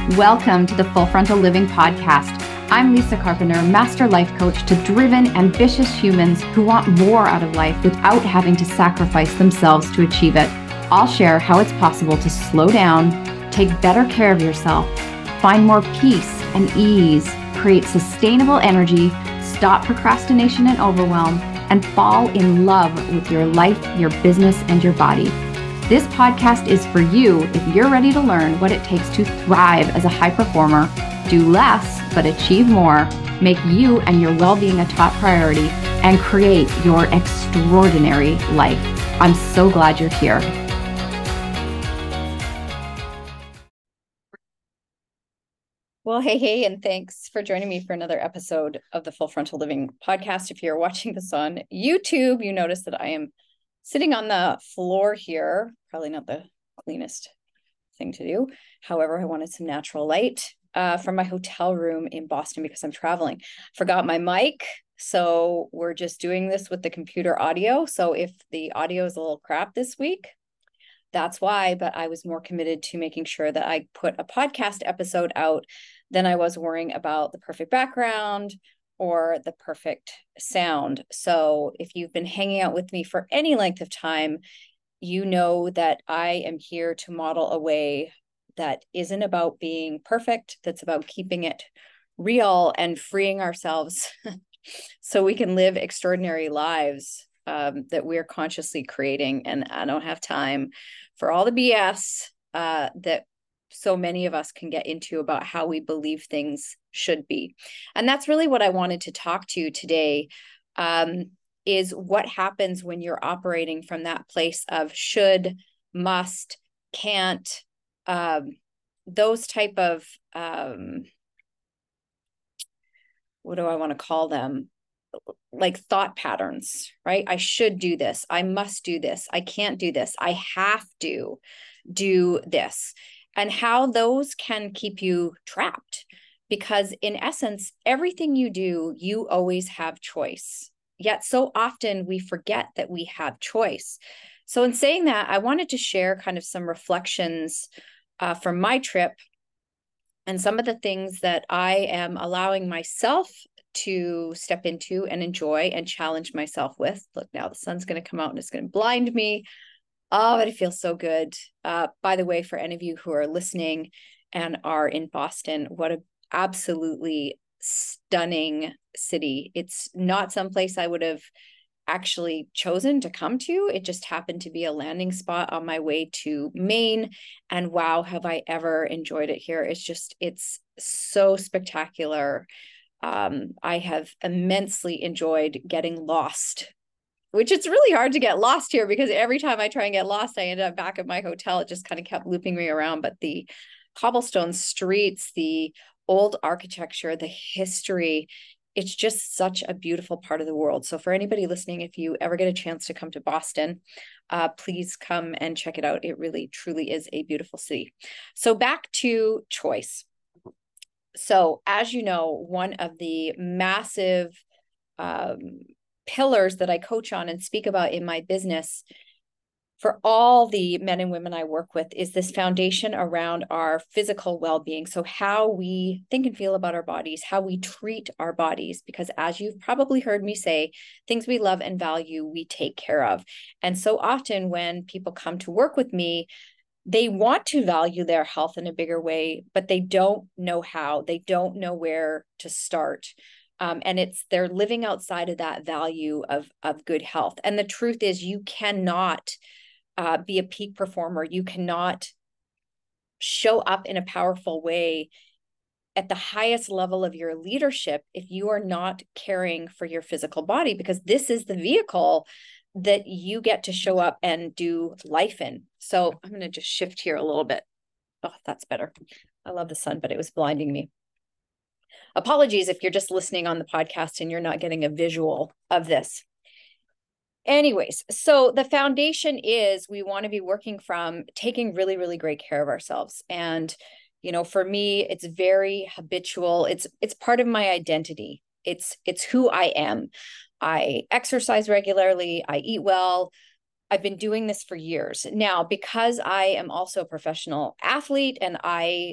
Welcome to the Full Frontal Living Podcast. I'm Lisa Carpenter, master life coach to driven, ambitious humans who want more out of life without having to sacrifice themselves to achieve it. I'll share how it's possible to slow down, take better care of yourself, find more peace and ease, create sustainable energy, stop procrastination and overwhelm, and fall in love with your life, your business, and your body. This podcast is for you if you're ready to learn what it takes to thrive as a high performer, do less but achieve more, make you and your well-being a top priority, and create your extraordinary life. I'm so glad you're here. Well, hey, and thanks for joining me for another episode of the Full Frontal Living Podcast. If you're watching this on YouTube, you notice that I am sitting on the floor here. Probably not the cleanest thing to do. However, I wanted some natural light from my hotel room in Boston because I'm traveling. Forgot my mic, so we're just doing this with the computer audio. So if the audio is a little crap this week, that's why. But I was more committed to making sure that I put a podcast episode out than I was worrying about the perfect background or the perfect sound. So if you've been hanging out with me for any length of time, you know that I am here to model a way that isn't about being perfect, that's about keeping it real and freeing ourselves so we can live extraordinary lives that we're consciously creating. And I don't have time for all the BS that so many of us can get into about how we believe things should be. And that's really what I wanted to talk to today, is what happens when you're operating from that place of should, must, can't, those type of, what do I want to call them? Like thought patterns, right? I should do this. I must do this. I can't do this. I have to do this. And how those can keep you trapped. Because in essence, everything you do, you always have choice. Yet so often we forget that we have choice. So in saying that, I wanted to share kind of some reflections from my trip and some of the things that I am allowing myself to step into and enjoy and challenge myself with. Look, now the sun's going to come out and it's going to blind me. Oh, but it feels so good. By the way, for any of you who are listening and are in Boston, what an absolutely stunning city. It's not someplace I would have actually chosen to come to. It just happened to be a landing spot on my way to Maine. And wow, have I ever enjoyed it here. It's so spectacular. I have immensely enjoyed getting lost, which it's really hard to get lost here because every time I try and get lost, I end up back at my hotel. It just kind of kept looping me around. But the cobblestone streets, the old architecture, the history, it's just such a beautiful part of the world. So for anybody listening, if you ever get a chance to come to Boston, please come and check it out. It really, truly is a beautiful city. So back to choice. So as you know, one of the massive pillars that I coach on and speak about in my business for all the men and women I work with is this foundation around our physical well-being. So how we think and feel about our bodies, how we treat our bodies, because as you've probably heard me say, things we love and value, we take care of. And so often when people come to work with me, they want to value their health in a bigger way, but they don't know how. They don't know where to start. And they're living outside of that value of good health. And the truth is you cannot be a peak performer. You cannot show up in a powerful way at the highest level of your leadership if you are not caring for your physical body, because this is the vehicle that you get to show up and do life in. So I'm going to just shift here a little bit. Oh, that's better. I love the sun, but it was blinding me. Apologies if you're just listening on the podcast and you're not getting a visual of this. Anyways, so the foundation is we want to be working from taking really, really great care of ourselves. And, you know, for me, it's very habitual. It's part of my identity. It's who I am. I exercise regularly. I eat well. I've been doing this for years now because I am also a professional athlete and I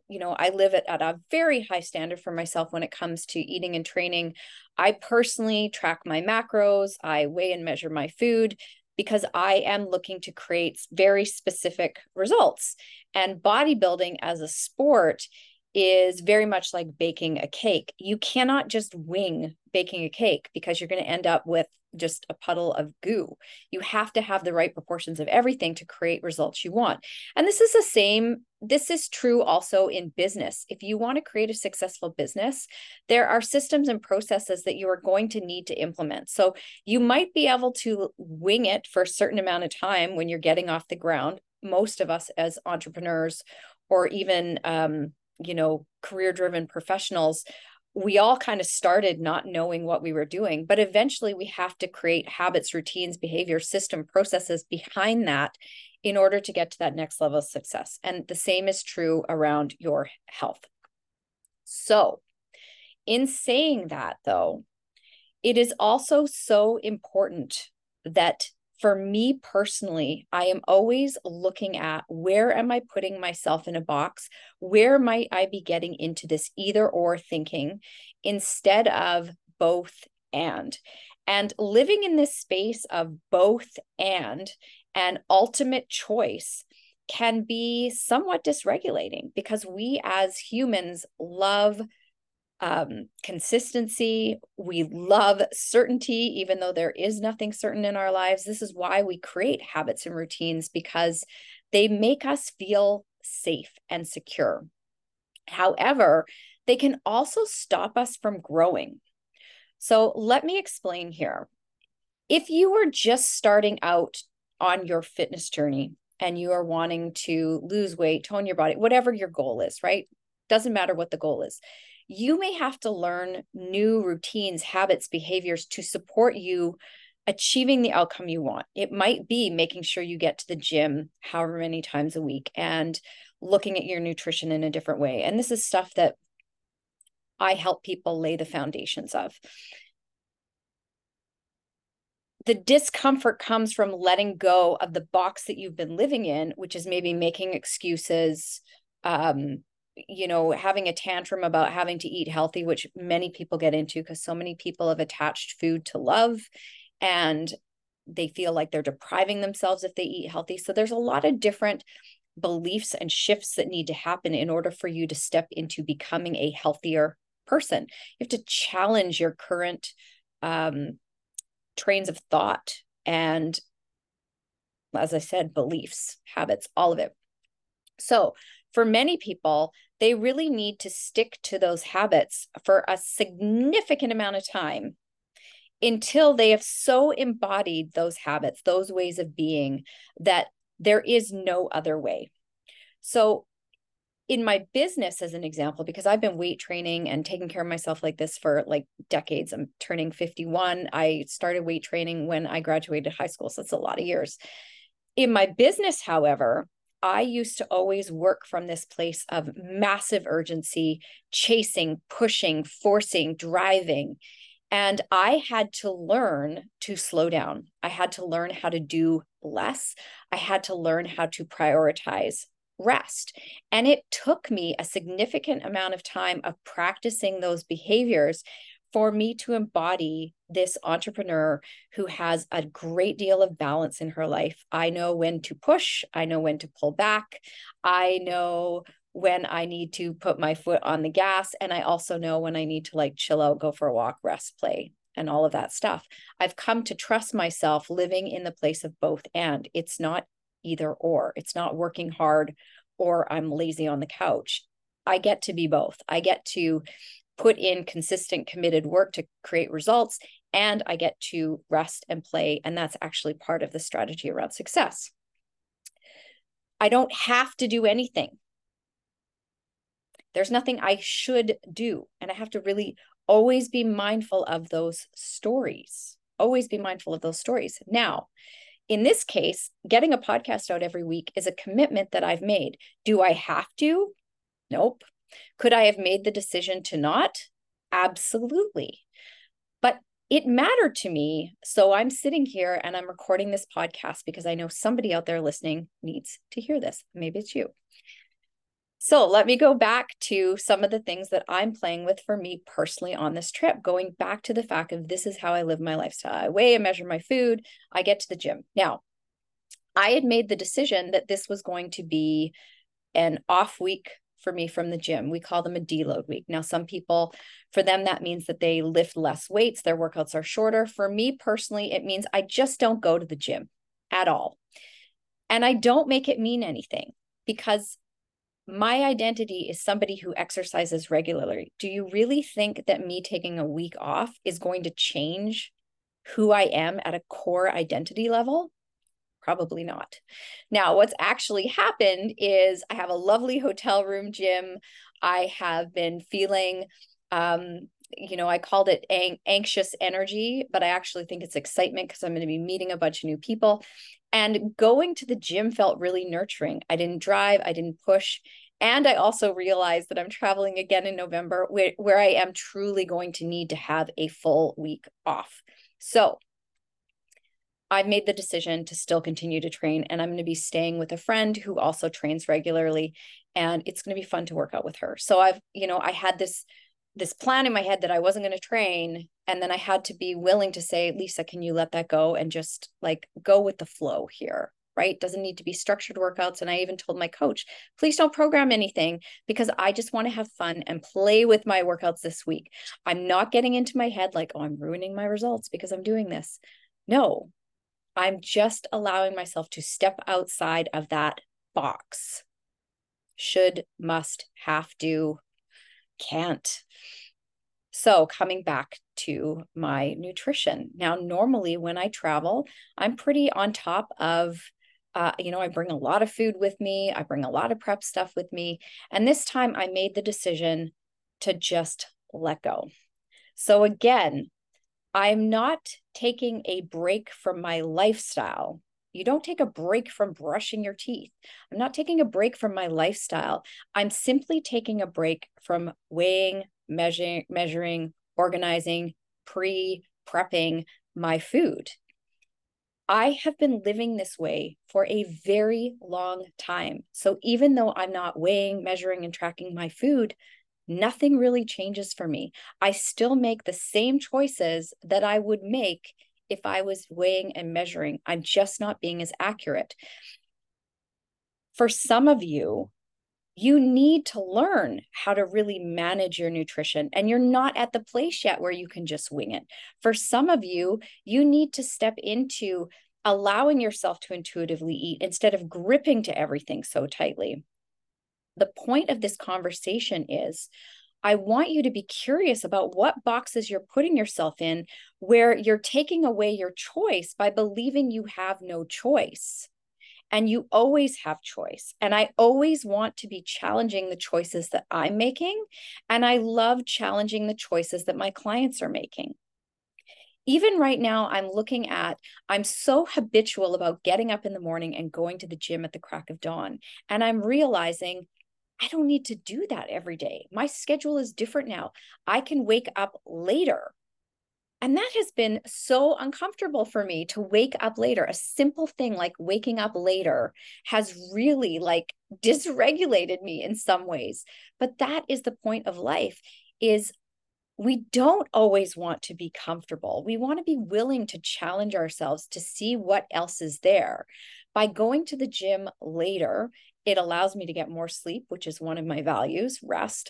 I live at a very high standard for myself when it comes to eating and training. I personally track my macros. I weigh and measure my food because I am looking to create very specific results. And bodybuilding as a sport is very much like baking a cake. You cannot just wing baking a cake because you're going to end up with just a puddle of goo. You have to have the right proportions of everything to create results you want. And this is true also in business. If you want to create a successful business, there are systems and processes that you are going to need to implement. So you might be able to wing it for a certain amount of time when you're getting off the ground. Most of us as entrepreneurs or even career-driven professionals, we all kind of started not knowing what we were doing, but eventually we have to create habits, routines, behavior, system, processes behind that in order to get to that next level of success. And the same is true around your health. So in saying that, though, it is also so important that for me personally, I am always looking at where am I putting myself in a box? Where might I be getting into this either or thinking instead of both and? And living in this space of both and ultimate choice can be somewhat dysregulating because we as humans love consistency. We love certainty, even though there is nothing certain in our lives. This is why we create habits and routines, because they make us feel safe and secure. However, they can also stop us from growing. So let me explain here. If you are just starting out on your fitness journey and you are wanting to lose weight, tone your body, whatever your goal is, right? Doesn't matter what the goal is. You may have to learn new routines, habits, behaviors to support you achieving the outcome you want. It might be making sure you get to the gym however many times a week and looking at your nutrition in a different way. And this is stuff that I help people lay the foundations of. The discomfort comes from letting go of the box that you've been living in, which is maybe making excuses, having a tantrum about having to eat healthy, which many people get into because so many people have attached food to love and they feel like they're depriving themselves if they eat healthy. So there's a lot of different beliefs and shifts that need to happen in order for you to step into becoming a healthier person. You have to challenge your current trains of thought and, as I said, beliefs, habits, all of it. So for many people, they really need to stick to those habits for a significant amount of time until they have so embodied those habits, those ways of being, that there is no other way. So in my business, as an example, because I've been weight training and taking care of myself like this for like decades, I'm turning 51. I started weight training when I graduated high school. So it's a lot of years. In my business, however, I used to always work from this place of massive urgency, chasing, pushing, forcing, driving. And I had to learn to slow down. I had to learn how to do less. I had to learn how to prioritize rest. And it took me a significant amount of time of practicing those behaviors for me to embody this entrepreneur who has a great deal of balance in her life. I know when to push. I know when to pull back. I know when I need to put my foot on the gas. And I also know when I need to like chill out, go for a walk, rest, play, and all of that stuff. I've come to trust myself living in the place of both. And it's not either or. It's not working hard or I'm lazy on the couch. I get to be both. I get to put in consistent, committed work to create results, and I get to rest and play. And that's actually part of the strategy around success. I don't have to do anything. There's nothing I should do. And I have to really always be mindful of those stories. Always be mindful of those stories. Now, in this case, getting a podcast out every week is a commitment that I've made. Do I have to? Nope. Could I have made the decision to not? Absolutely. But it mattered to me. So I'm sitting here and I'm recording this podcast because I know somebody out there listening needs to hear this. Maybe it's you. So let me go back to some of the things that I'm playing with for me personally on this trip, going back to the fact of this is how I live my lifestyle. I weigh and measure my food. I get to the gym. Now, I had made the decision that this was going to be an off week for me from the gym. We call them a deload week. Now, some people, for them, that means that they lift less weights, their workouts are shorter. For me personally, it means I just don't go to the gym at all. And I don't make it mean anything because my identity is somebody who exercises regularly. Do you really think that me taking a week off is going to change who I am at a core identity level? Probably not. Now, what's actually happened is I have a lovely hotel room gym. I have been feeling, I called it anxious energy, but I actually think it's excitement because I'm going to be meeting a bunch of new people. And going to the gym felt really nurturing. I didn't drive, I didn't push. And I also realized that I'm traveling again in November where I am truly going to need to have a full week off. So I've made the decision to still continue to train, and I'm going to be staying with a friend who also trains regularly, and it's going to be fun to work out with her. So I had this plan in my head that I wasn't going to train, and then I had to be willing to say, Lisa, can you let that go and just like go with the flow here, right? Doesn't need to be structured workouts. And I even told my coach, please don't program anything because I just want to have fun and play with my workouts this week. I'm not getting into my head like, oh, I'm ruining my results because I'm doing this. No, I'm just allowing myself to step outside of that box. Should, must, have to, can't. So coming back to my nutrition. Now, normally when I travel, I'm pretty on top of, I bring a lot of food with me. I bring a lot of prep stuff with me. And this time I made the decision to just let go. So again, I'm not taking a break from my lifestyle. You don't take a break from brushing your teeth. I'm not taking a break from my lifestyle. I'm simply taking a break from weighing, measuring, organizing, prepping my food. I have been living this way for a very long time. So even though I'm not weighing, measuring, and tracking my food, nothing really changes for me. I still make the same choices that I would make if I was weighing and measuring. I'm just not being as accurate. For some of you, you need to learn how to really manage your nutrition, and you're not at the place yet where you can just wing it. For some of you, you need to step into allowing yourself to intuitively eat instead of gripping to everything so tightly. The point of this conversation is I want you to be curious about what boxes you're putting yourself in where you're taking away your choice by believing you have no choice. And you always have choice. And I always want to be challenging the choices that I'm making. And I love challenging the choices that my clients are making. Even right now, I'm so habitual about getting up in the morning and going to the gym at the crack of dawn. And I'm realizing I don't need to do that every day. My schedule is different now. I can wake up later. And that has been so uncomfortable for me to wake up later. A simple thing like waking up later has really like dysregulated me in some ways. But that is the point of life is we don't always want to be comfortable. We want to be willing to challenge ourselves to see what else is there. By going to the gym later, it allows me to get more sleep, which is one of my values, rest.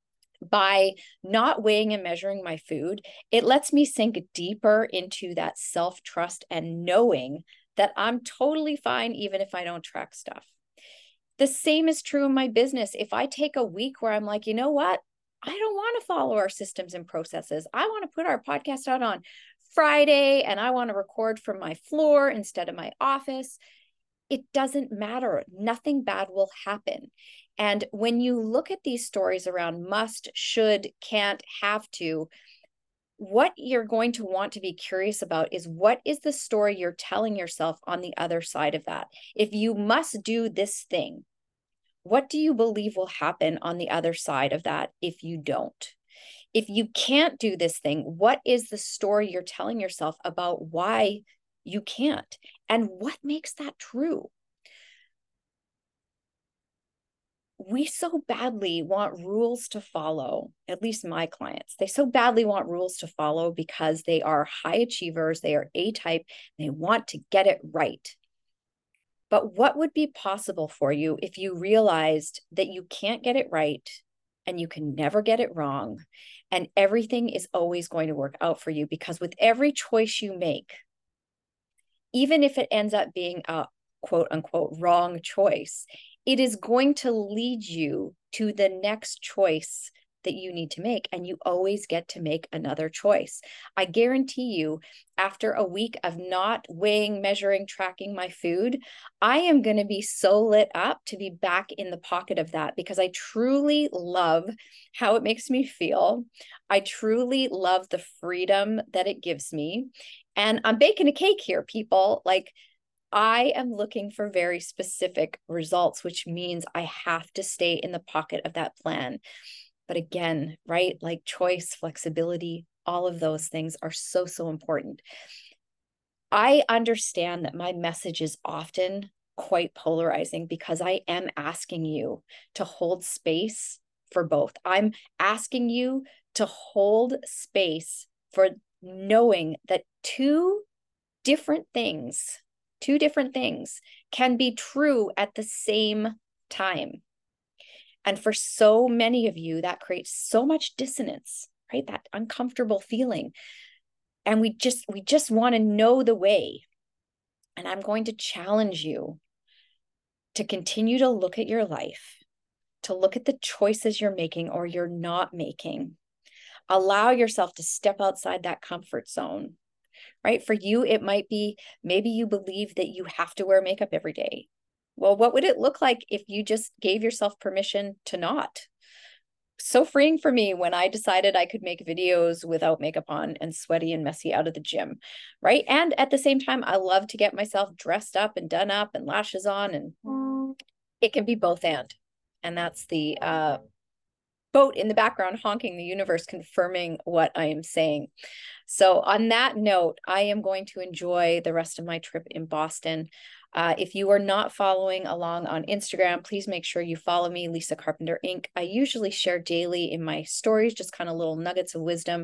By not weighing and measuring my food, it lets me sink deeper into that self-trust and knowing that I'm totally fine even if I don't track stuff. The same is true in my business. If I take a week where I'm like, you know what? I don't want to follow our systems and processes. I want to put our podcast out on Friday and I want to record from my floor instead of my office. It doesn't matter. Nothing bad will happen. And when you look at these stories around must, should, can't, have to, what you're going to want to be curious about is what is the story you're telling yourself on the other side of that? If you must do this thing, what do you believe will happen on the other side of that if you don't? If you can't do this thing, what is the story you're telling yourself about why you can't? And what makes that true? we so badly want rules to follow, at least my clients. They so badly want rules to follow because they are high achievers, they are A-type, they want to get it right. But what would be possible for you if you realized that you can't get it right and you can never get it wrong, and everything is always going to work out for you? Because with every choice you make, even if it ends up being a quote unquote wrong choice, it is going to lead you to the next choice that you need to make. And you always get to make another choice. I guarantee you, after a week of not weighing, measuring, tracking my food, I am going to be so lit up to be back in the pocket of that, because I truly love how it makes me feel. I truly love the freedom that it gives me. And I'm baking a cake here, people. Like, I am looking for very specific results, which means I have to stay in the pocket of that plan. But again, right? Like choice, flexibility, all of those things are so, so important. I understand that my message is often quite polarizing because I am asking you to hold space for both. I'm asking you to hold space for knowing that different things can be true at the same time. And for so many of you, that creates so much dissonance, right? That uncomfortable feeling. And we just want to know the way. And I'm going to challenge you to continue to look at your life, to look at the choices you're making or you're not making. Allow yourself to step outside that comfort zone, right? For you, it might be maybe you believe that you have to wear makeup every day. Well, what would it look like if you just gave yourself permission to not? So freeing for me when I decided I could make videos without makeup on and sweaty and messy out of the gym, right? And at the same time, I love to get myself dressed up and done up and lashes on, and it can be both and. And that's the boat in the background honking, the universe confirming what I am saying. So on that note, I am going to enjoy the rest of my trip in Boston. If you are not following along on Instagram, please make sure you follow me, Lisa Carpenter Inc. I usually share daily in my stories, just kind of little nuggets of wisdom.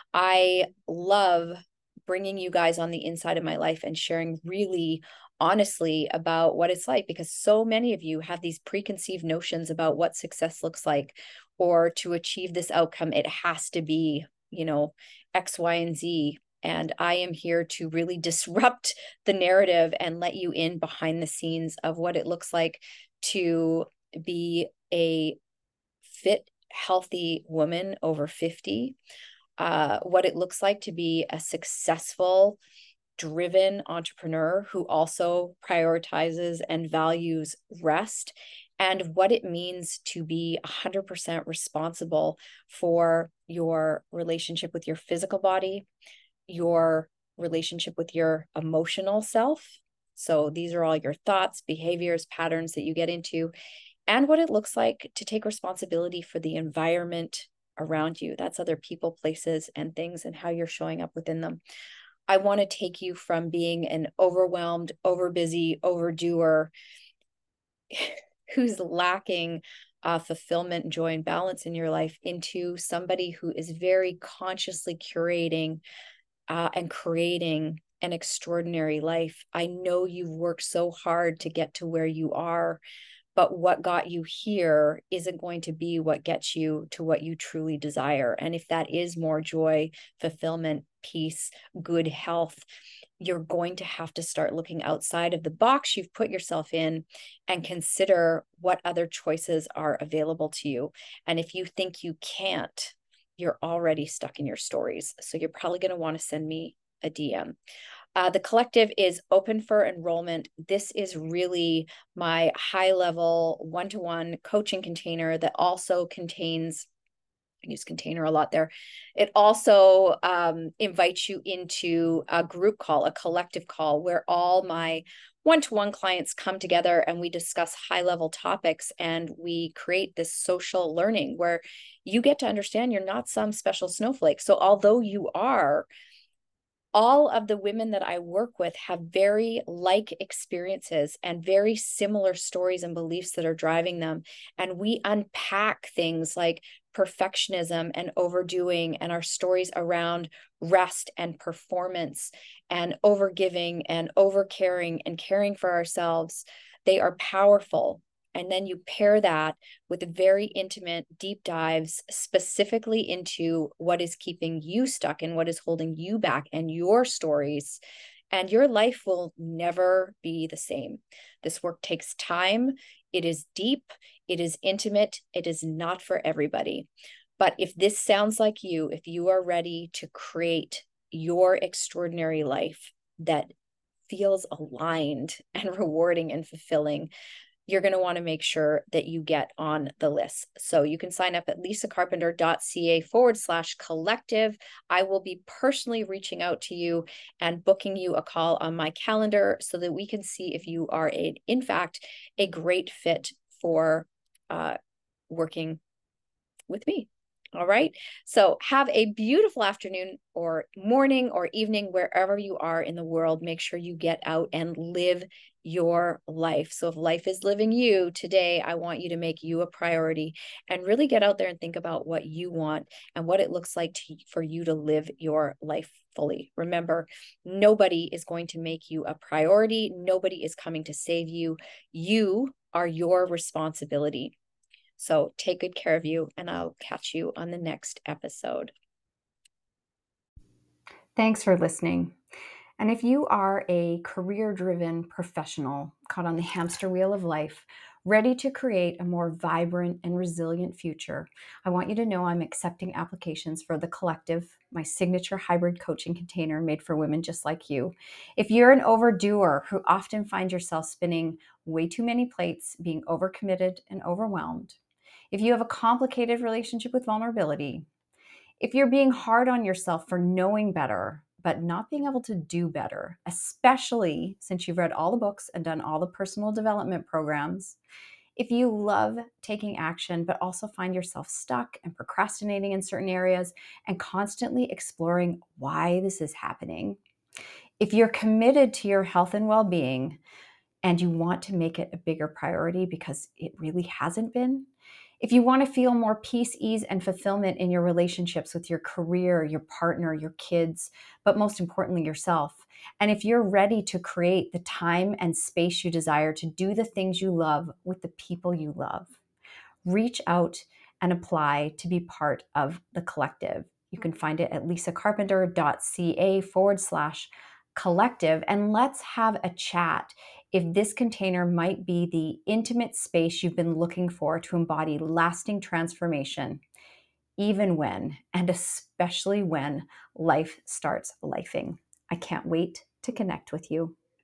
I love bringing you guys on the inside of my life and sharing really honestly about what it's like, because so many of you have these preconceived notions about what success looks like, or to achieve this outcome, it has to be, X, Y, and Z. And I am here to really disrupt the narrative and let you in behind the scenes of what it looks like to be a fit, healthy woman over 50, what it looks like to be a successful, driven entrepreneur who also prioritizes and values rest, and what it means to be 100% responsible for your relationship with your physical body, your relationship with your emotional self. So these are all your thoughts, behaviors, patterns that you get into, and what it looks like to take responsibility for the environment around you. That's other people, places, and things, and how you're showing up within them. I want to take you from being an overwhelmed, overbusy, overdoer who's lacking fulfillment, joy, and balance in your life into somebody who is very consciously curating and creating an extraordinary life. I know you've worked so hard to get to where you are, but what got you here isn't going to be what gets you to what you truly desire. And if that is more joy, fulfillment, peace, good health, you're going to have to start looking outside of the box you've put yourself in and consider what other choices are available to you. And if you think you can't, you're already stuck in your stories. So you're probably going to want to send me a DM. The collective is open for enrollment. This is really my high-level one-to-one coaching container that also contains, I use container a lot there. It also invites you into a group call, a collective call, where all my one-to-one clients come together and we discuss high-level topics, and we create this social learning where you get to understand you're not some special snowflake. So although you are all of the women that I work with have very like experiences and very similar stories and beliefs that are driving them. And we unpack things like perfectionism and overdoing and our stories around rest and performance and overgiving and overcaring and caring for ourselves. They are powerful. And then you pair that with very intimate deep dives specifically into what is keeping you stuck and what is holding you back and your stories. And your life will never be the same. This work takes time. It is deep. It is intimate. It is not for everybody. But if this sounds like you, if you are ready to create your extraordinary life that feels aligned and rewarding and fulfilling, you're going to want to make sure that you get on the list. So you can sign up at lisacarpenter.ca/collective. I will be personally reaching out to you and booking you a call on my calendar so that we can see if you are, in fact, a great fit for working with me. All right. So have a beautiful afternoon or morning or evening, wherever you are in the world. Make sure you get out and live your life. So if life is living you today, I want you to make you a priority and really get out there and think about what you want and what it looks like for you to live your life fully. Remember, nobody is going to make you a priority. Nobody is coming to save you. You are your responsibility. So take good care of you, and I'll catch you on the next episode. Thanks for listening. And if you are a career-driven professional caught on the hamster wheel of life, ready to create a more vibrant and resilient future, I want you to know I'm accepting applications for The Collective, my signature hybrid coaching container made for women just like you. If you're an overdoer who often finds yourself spinning way too many plates, being overcommitted and overwhelmed, if you have a complicated relationship with vulnerability, if you're being hard on yourself for knowing better, but not being able to do better, especially since you've read all the books and done all the personal development programs, if you love taking action, but also find yourself stuck and procrastinating in certain areas and constantly exploring why this is happening, if you're committed to your health and well-being and you want to make it a bigger priority because it really hasn't been, if you want to feel more peace, ease, and fulfillment in your relationships with your career, your partner, your kids, but most importantly, yourself, and if you're ready to create the time and space you desire to do the things you love with the people you love, reach out and apply to be part of The Collective. You can find it at lisacarpenter.ca/collective, and let's have a chat if this container might be the intimate space you've been looking for to embody lasting transformation, even when, and especially when, life starts lifing. I can't wait to connect with you.